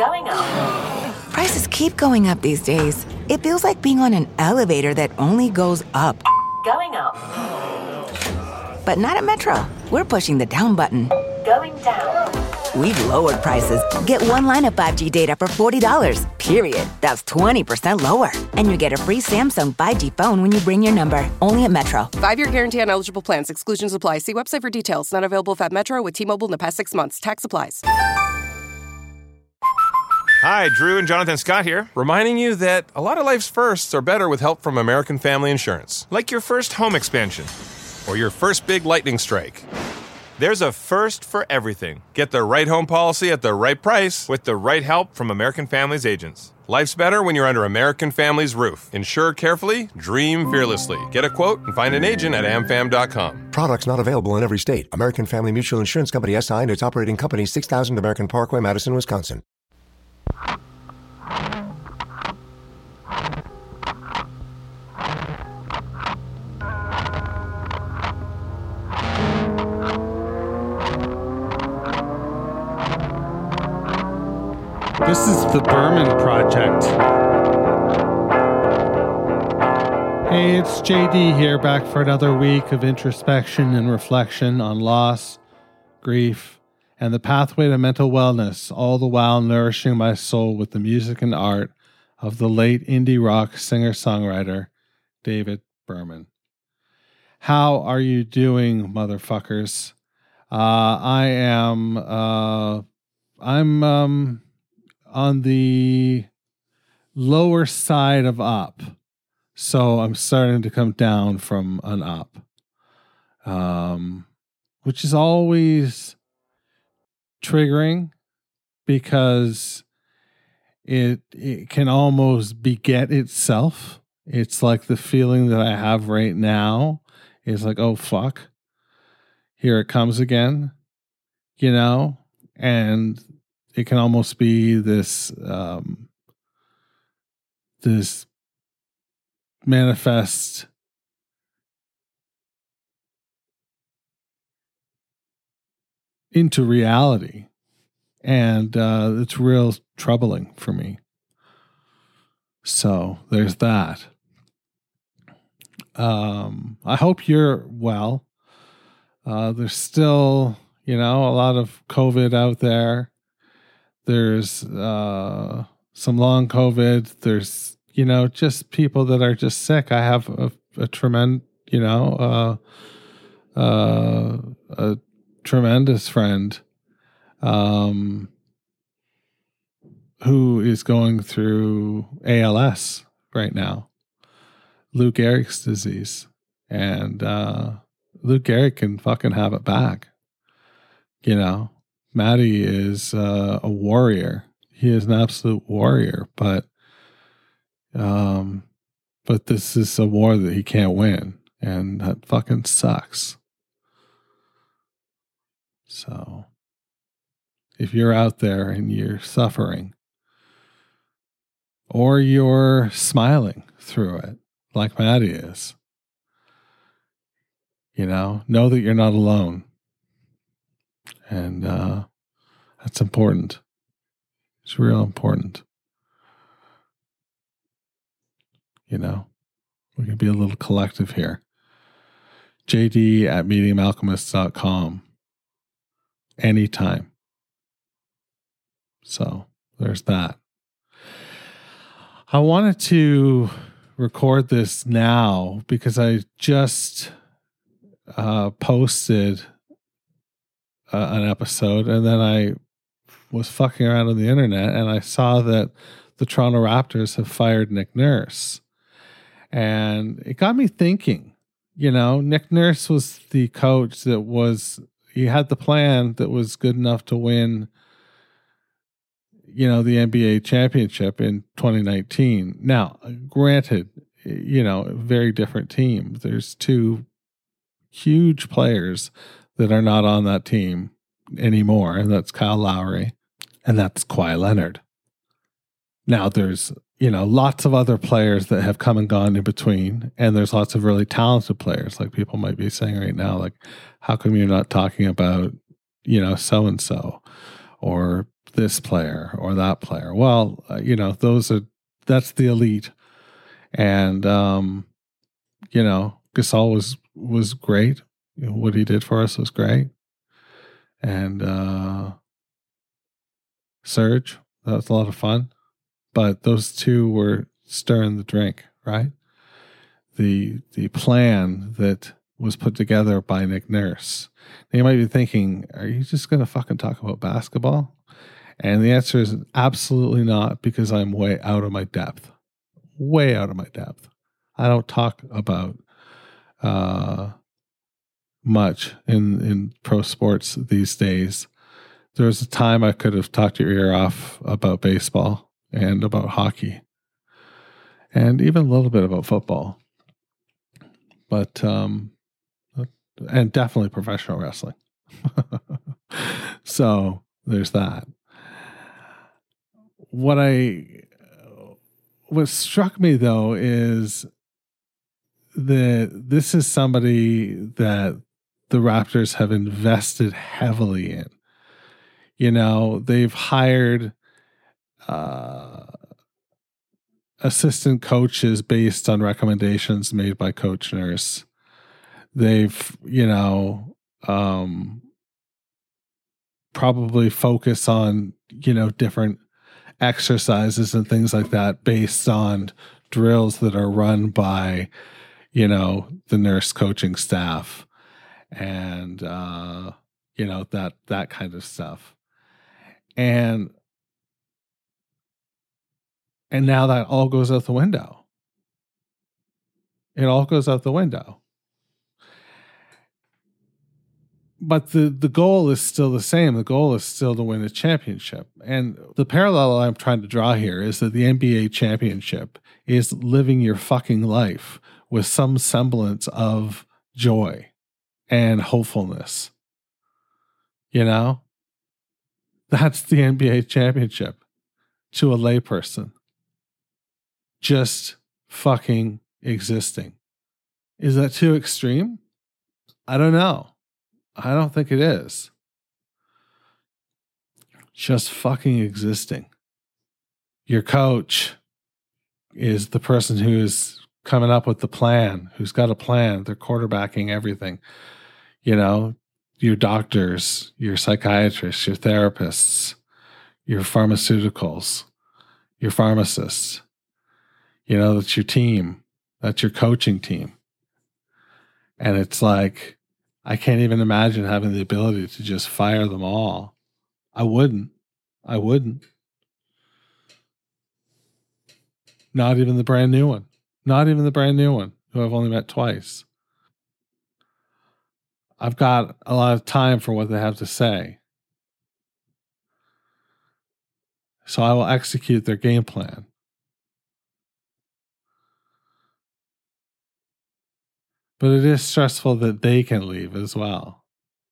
Going up. Prices keep going up these days. It feels like being on an elevator that only goes up. Going up. But not at Metro. We're pushing the down button. Going down. We've lowered prices. Get one line of 5G data for $40, period. That's 20% lower. And you get a free Samsung 5G phone when you bring your number. Only at Metro. 5-year guarantee on eligible plans. Exclusions apply. See website for details. Not available if at Metro with T-Mobile in the past 6 months. Tax applies. Hi, Drew and Jonathan Scott here, reminding you that a lot of life's firsts are better with help from American Family Insurance. Like your first home expansion or your first big lightning strike. There's a first for everything. Get the right home policy at the right price with the right help from American Family's agents. Life's better when you're under American Family's roof. Insure carefully, dream fearlessly. Get a quote and find an agent at amfam.com. Products not available in every state. American Family Mutual Insurance Company SI and its operating company 6000 American Parkway, Madison, Wisconsin. This is the Berman Project. Hey, it's JD here, back for another week of introspection and reflection on loss, grief, and the pathway to mental wellness, all the while nourishing my soul with the music and art of the late indie rock singer-songwriter David Berman. How are you doing, motherfuckers? I'm on the lower side of up. So I'm starting to come down from an up. Which is always triggering because it can almost beget itself. It's like the feeling that I have right now is like, oh fuck, here it comes again, you know? And it can almost be this this manifest into reality, and it's real troubling for me. So there's that. I hope you're well. There's still, a lot of COVID out there. There's some long COVID. There's, just people that are just sick. I have a tremendous friend who is going through ALS right now, Lou Gehrig's disease. And Lou Gehrig can fucking have it back. Matty is a warrior. He is an absolute warrior, but this is a war that he can't win, and that fucking sucks. So if you're out there and you're suffering, or you're smiling through it like Matty is, know that you're not alone. And that's important. It's real important. We can be a little collective here. JD at mediumalchemist.com. Anytime. So there's that. I wanted to record this now because I just posted an episode, and then I was fucking around on the internet and I saw that the Toronto Raptors have fired Nick Nurse. And it got me thinking, Nick Nurse was the coach he had the plan that was good enough to win, the NBA championship in 2019. Now, granted, a very different team. There's two huge players that are not on that team anymore, and that's Kyle Lowry and that's Kawhi Leonard. Now, there's, lots of other players that have come and gone in between, and there's lots of really talented players. Like people might be saying right now, like, how come you're not talking about, so-and-so, or this player or that player. Well, that's the elite. And, Gasol was great. What he did for us was great. And Serge, that was a lot of fun. But those two were stirring the drink, right? The plan that was put together by Nick Nurse. Now you might be thinking, are you just going to fucking talk about basketball? And the answer is absolutely not, because I'm way out of my depth. Way out of my depth. I don't talk about much in pro sports these days. There was a time I could have talked your ear off about baseball and about hockey and even a little bit about football. But, and definitely professional wrestling. So there's that. What struck me though is that this is somebody that the Raptors have invested heavily in. They've hired assistant coaches based on recommendations made by Coach Nurse. They've, probably focus on, different exercises and things like that based on drills that are run by, the Nurse coaching staff and, that kind of stuff. And now that all goes out the window. It all goes out the window. But the goal is still the same. The goal is still to win a championship. And the parallel I'm trying to draw here is that the NBA championship is living your fucking life with some semblance of joy and hopefulness. That's the NBA championship to a layperson. Just fucking existing. Is that too extreme? I don't know. I don't think it is. Just fucking existing. Your coach is the person who is coming up with the plan, who's got a plan. They're quarterbacking everything. Your doctors, your psychiatrists, your therapists, your pharmaceuticals, your pharmacists. That's your team. That's your coaching team. And it's like, I can't even imagine having the ability to just fire them all. I wouldn't. Not even the brand new one. Who I've only met twice. I've got a lot of time for what they have to say. So I will execute their game plan. But it is stressful that they can leave as well.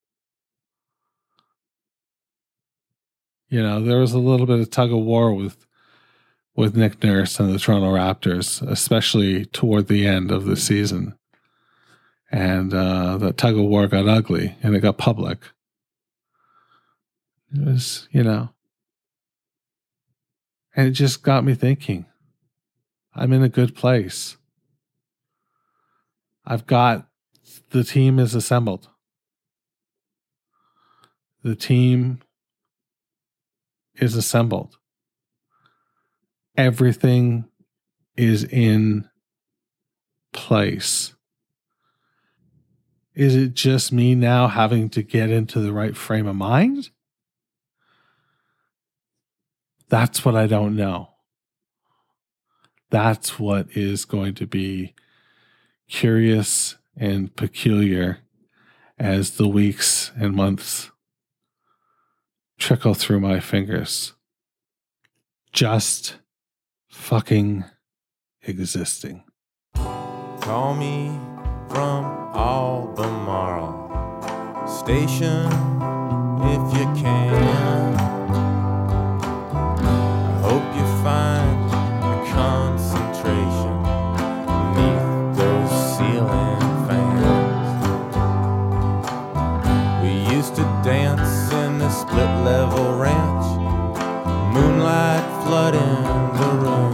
There was a little bit of tug of war with Nick Nurse and the Toronto Raptors, especially toward the end of the season. And that tug of war got ugly and it got public. It was, and it just got me thinking, I'm in a good place. The team is assembled. The team is assembled. Everything is in place. Is it just me now having to get into the right frame of mind? That's what I don't know. That's what is going to be curious and peculiar as the weeks and months trickle through my fingers. Just fucking existing. Call me from Albemarle Station if you can. I hope you find a concentration beneath those ceiling fans. We used to dance in the split level ranch light flooding the room.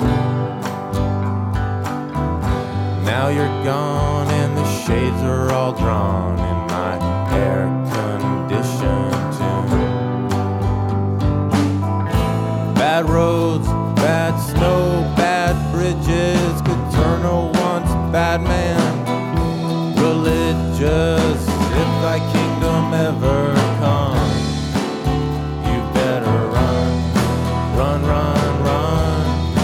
Now you're gone and the shades are all drawn in my air-conditioned tomb. Bad roads, bad snow, bad bridges could turn a once bad man religious. If thy kingdom ever comes, you better run, run, run, run.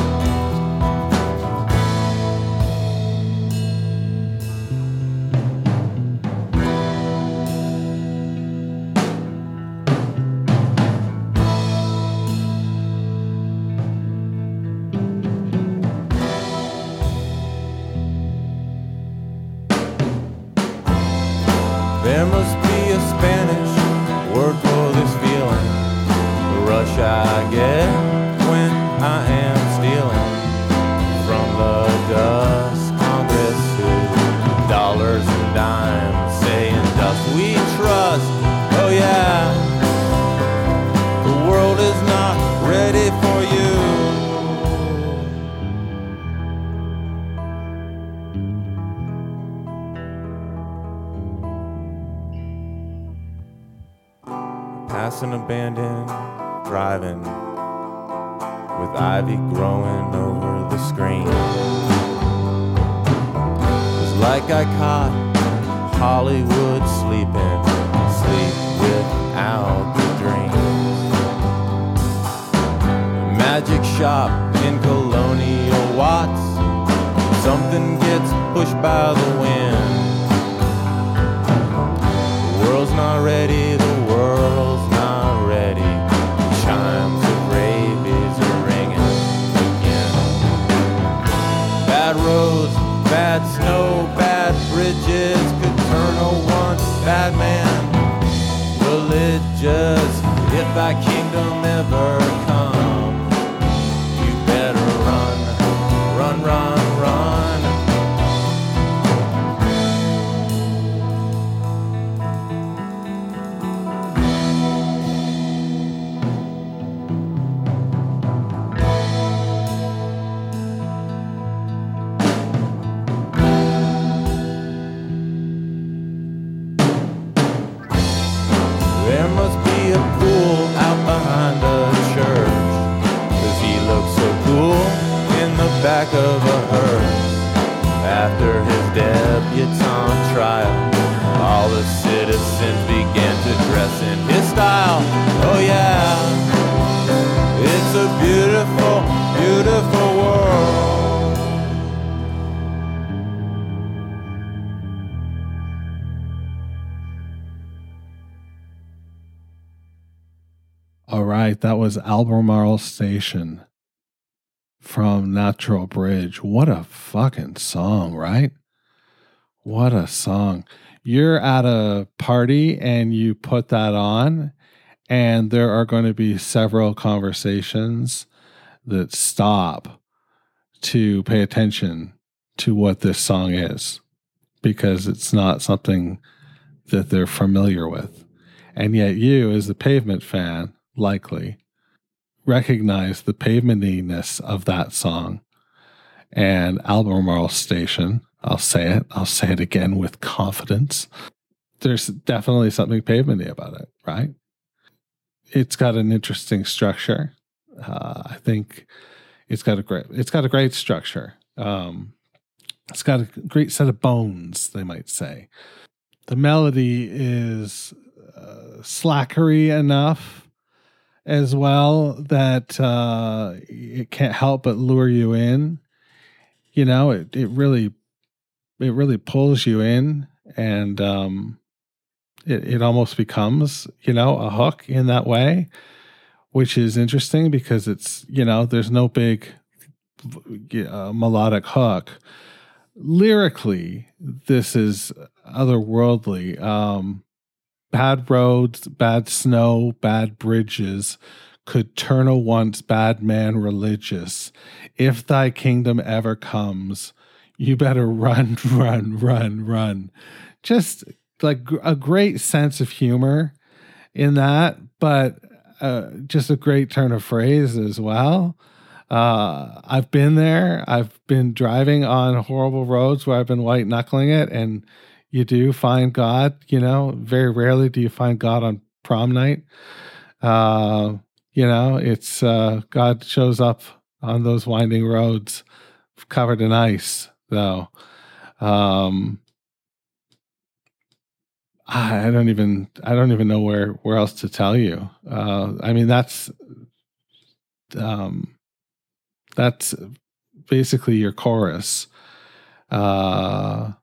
There must be a Spanish word for this feeling, the rush I get when I am stealing from the dust Congresses, dollars and dimes, saying, does we trust? Oh yeah, the world is not ready for you. Passing abandoned, driving with ivy growing over the screen. It's like I caught Hollywood sleeping, sleep without the dreams. Magic shop in Colonial Watts, something gets pushed by the wind. The world's not ready, the world's not ready. Chimes of rabies are ringing again. Bad roads, bad snow, bad bridges could turn a once bad man religious. If thy kingdom ever comes, you better run, run, run, run. There must be a pool out behind the church, 'cause he looks so cool in the back of a hearse. After his debutante trial, all the citizens began to dress in his style. Oh yeah, it's a beautiful, beautiful world. All right, that was Albemarle Station from Natural Bridge. What a fucking song, right? What a song. You're at a party and you put that on, and there are going to be several conversations that stop to pay attention to what this song is, because it's not something that they're familiar with. And yet you, as the Pavement fan, likely recognize the pavementiness of that song. And Albemarle Station, I'll say it again with confidence. There's definitely something pavementy about it, right? It's got an interesting structure. I think it's got a great structure. It's got a great set of bones, they might say. The melody is slackery enough as well that it can't help but lure you in. You know, it really pulls you in, and it almost becomes, a hook in that way, which is interesting because it's, there's no big melodic hook. Lyrically, this is otherworldly. Bad roads, bad snow, bad bridges could turn a once bad man religious. If thy kingdom ever comes, you better run, run, run, run. Just like a great sense of humor in that, but just a great turn of phrase as well. I've been there. I've been driving on horrible roads where I've been white knuckling it, and you do find God. Very rarely do you find God on prom night. It's God shows up on those winding roads covered in ice, though. I don't even know where else to tell you. That's basically your chorus. Yeah.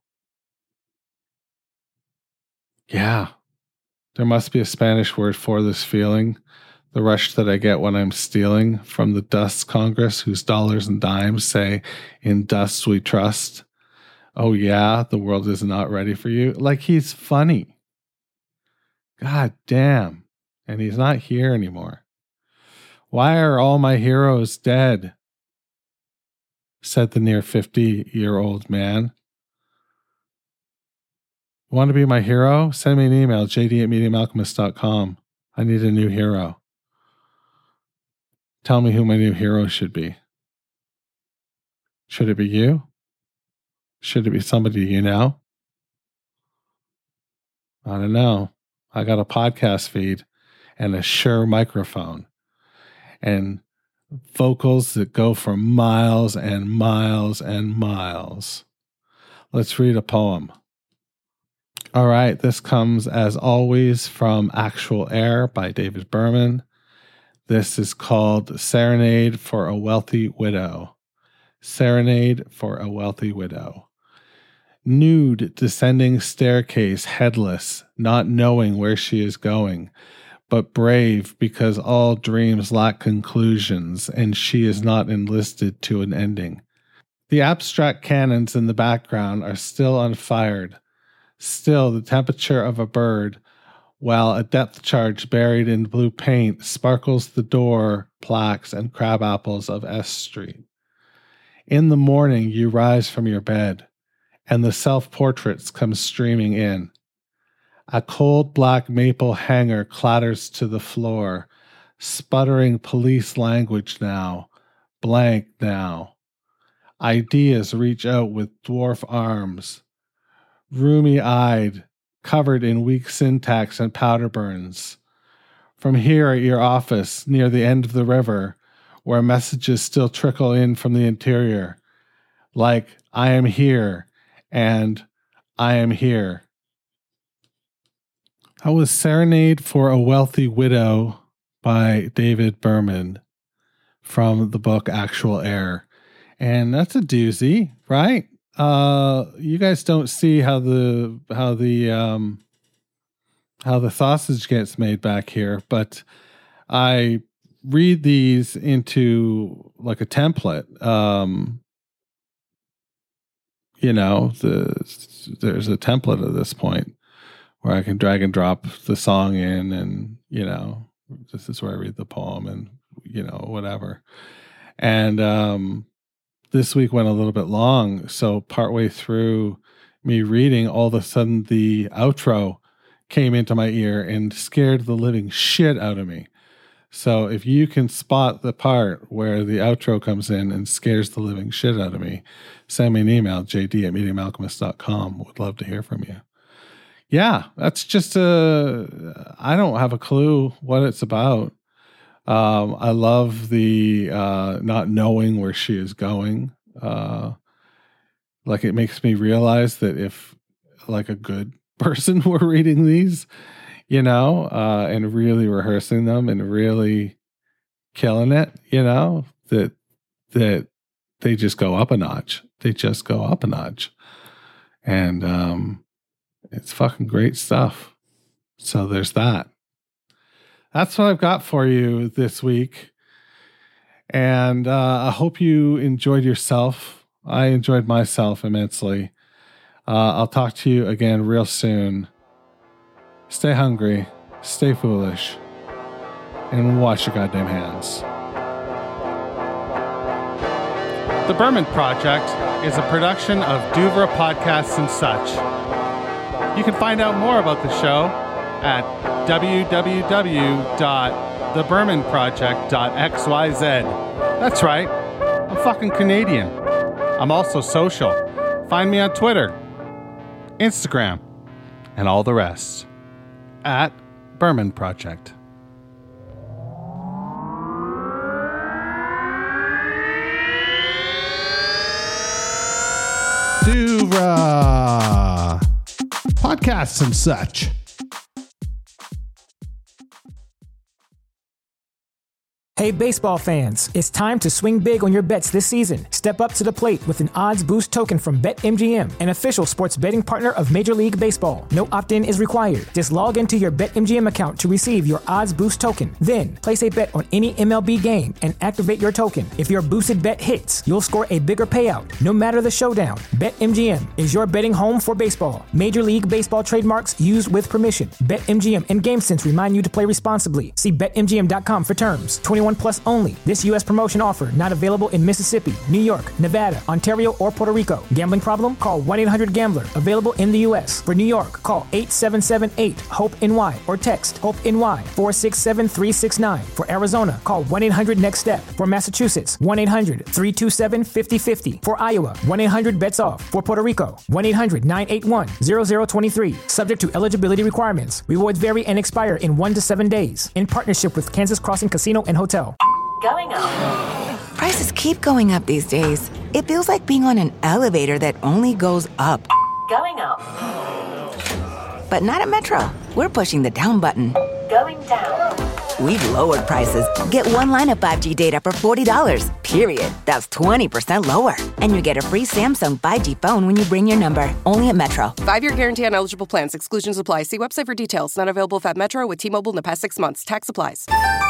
There must be a Spanish word for this feeling. The rush that I get when I'm stealing from the dust Congress, whose dollars and dimes say, "In dust we trust." Oh yeah, the world is not ready for you. Like, he's funny. God damn. And he's not here anymore. Why are all my heroes dead? Said the near 50-year-old man. Want to be my hero? Send me an email, jd@mediumalchemist.com. I need a new hero. Tell me who my new hero should be. Should it be you? Should it be somebody you know? I don't know. I got a podcast feed and a Shure microphone and vocals that go for miles and miles and miles. Let's read a poem. All right, this comes as always from Actual Air by David Berman. This is called Serenade for a Wealthy Widow. Serenade for a Wealthy Widow. Nude descending staircase, headless, not knowing where she is going, but brave because all dreams lack conclusions and she is not enlisted to an ending. The abstract cannons in the background are still unfired. Still the temperature of a bird, while a depth charge buried in blue paint sparkles the door plaques and crab apples of S Street. In the morning you rise from your bed, and the self-portraits come streaming in. A cold black maple hanger clatters to the floor, sputtering police language now, blank now. Ideas reach out with dwarf arms, rheumy-eyed, covered in weak syntax and powder burns. From here at your office, near the end of the river, where messages still trickle in from the interior, like, I am here, and I am here. That was Serenade for a Wealthy Widow by David Berman from the book Actual Air. And that's a doozy, right? You guys don't see how the sausage gets made back here, but I read these into like a template. There's a template at this point where I can drag and drop the song in, and this is where I read the poem, and whatever. And this week went a little bit long, so partway through me reading, all of a sudden the outro came into my ear and scared the living shit out of me. So if you can spot the part where the outro comes in and scares the living shit out of me, send me an email, jd@mediumalchemist.com. Would love to hear from you. Yeah, that's just I don't have a clue what it's about. I love the not knowing where she is going. Like, it makes me realize that if like a good person were reading these, and really rehearsing them and really killing it, that they just go up a notch. They just go up a notch. And it's fucking great stuff. So there's that. That's what I've got for you this week. And I hope you enjoyed yourself. I enjoyed myself immensely. I'll talk to you again real soon. Stay hungry, stay foolish, and wash your goddamn hands. The Berman Project is a production of Duvra Podcasts and Such. You can find out more about the show at www.duvra.com. thebermanproject.xyz. That's right, I'm fucking Canadian. I'm also social. Find me on Twitter, Instagram, and all the rest. At Berman Project. Duvra podcasts and such. Hey baseball fans, it's time to swing big on your bets this season. Step up to the plate with an odds boost token from BetMGM, an official sports betting partner of Major League Baseball. No opt-in is required. Just log into your BetMGM account to receive your odds boost token. Then, place a bet on any MLB game and activate your token. If your boosted bet hits, you'll score a bigger payout, no matter the showdown. BetMGM is your betting home for baseball. Major League Baseball trademarks used with permission. BetMGM and GameSense remind you to play responsibly. See BetMGM.com for terms. 21 plus only. This U.S. promotion offer not available in Mississippi, New York, Nevada, Ontario, or Puerto Rico. Gambling problem? Call 1-800-GAMBLER. Available in the U.S. For New York, call 877-8-HOPE-NY or text HOPE-NY 467-369. For Arizona, call 1-800-NEXT-STEP. For Massachusetts, 1-800-327-5050. For Iowa, 1-800-BETS-OFF. For Puerto Rico, 1-800-981-0023. Subject to eligibility requirements. Rewards vary and expire in 1 to 7 days. In partnership with Kansas Crossing Casino and Hotel. Going up. Prices keep going up these days. It feels like being on an elevator that only goes up. Going up. But not at Metro. We're pushing the down button. Going down. We've lowered prices. Get one line of 5G data for $40, period. That's 20% lower. And you get a free Samsung 5G phone when you bring your number. Only at Metro. 5-year guarantee on eligible plans. Exclusions apply. See website for details. Not available if at Metro with T-Mobile in the past 6 months. Tax applies.